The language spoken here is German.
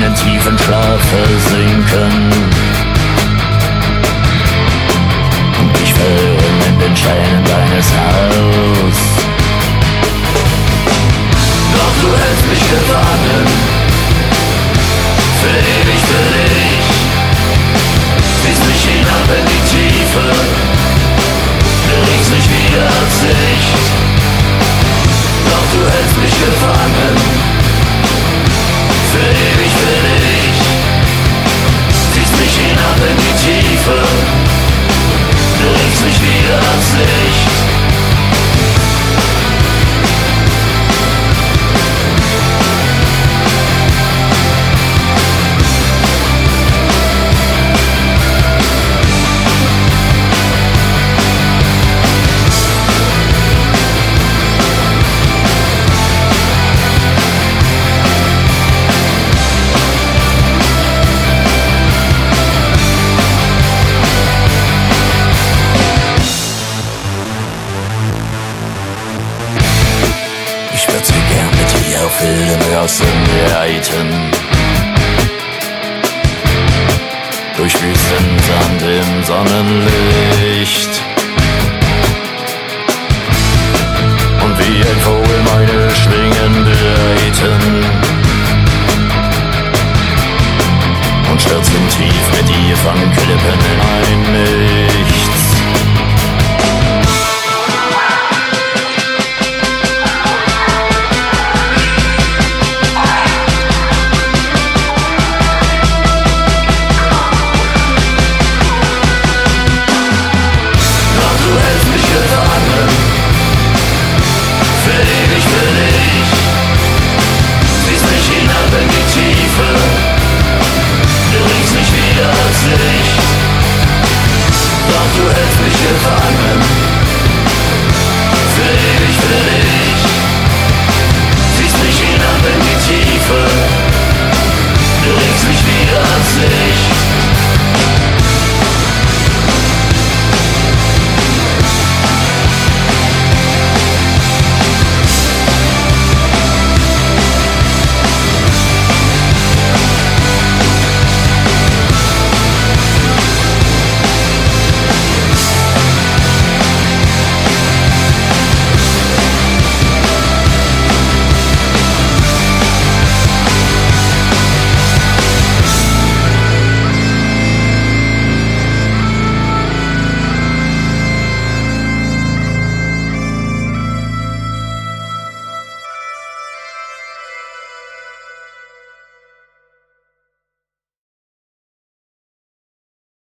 einen tiefen Schlaf versinken und dich verirren in den Steinen deines Haus. Doch du hältst mich gefangen, für ewig für dich, ziehst mich hinab in die Tiefe, bewegst mich wieder als Licht. Doch du hältst mich gefangen, für ewig für dich, ziehst mich hinab in die Tiefe, bewegst mich wieder ans Licht. Auf wilden Gassen reiten, durch Wüstensand im Sonnenlicht, und wie ein Vogel